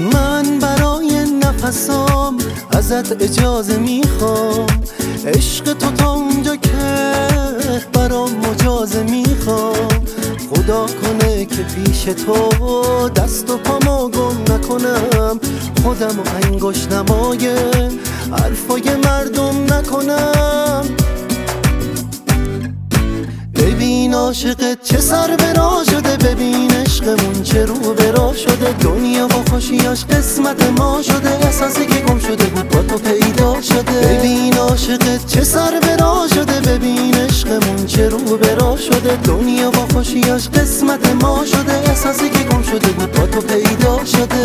من برای نفسام ازت اجازه میخوام، عشق تو تا اونجا که برام مجازه میخوام. خدا کنه که پیش تو دست و پامو گم نکنم، خودم و انگشت نمای حرفای مردم نکنم. ببین عاشقت چه سر به راه شده، ببین عشقمون چه رو به راه شده. دنیا با خوشیاش قسمت ما شده، احساسی که گم شده بود با تو پیدا شده. ببین عاشقت چه سر به راه شده، ببین عشقمون چه رو به راه شده. دنیا با خوشیاش قسمت ما شده، احساسی که گم شده بود با تو پیدا شده.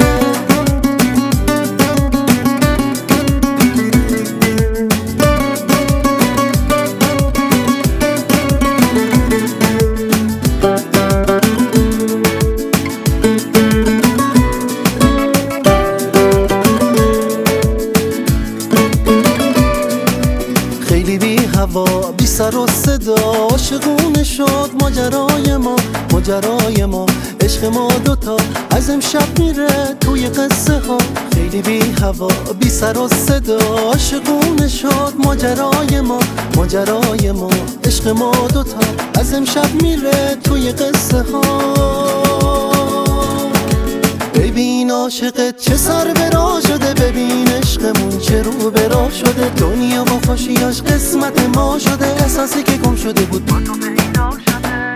خیلی بی هوا بی سر و صدا عاشقونه شد ماجرای ما عشق ما دوتا از امشب میره توی قصه ها. خیلی بی هوا بی سر و صدا عاشقونه شد ماجرای ما عشق ما دوتا از امشب میره توی قصه ها. ببین عاشقت چه سر به راه شده، ببین عشقمون چه رو به راه شده. دنیا با خوشیاش قسمت ما شده، احساسی که گم شده بود با تو پیدا شده.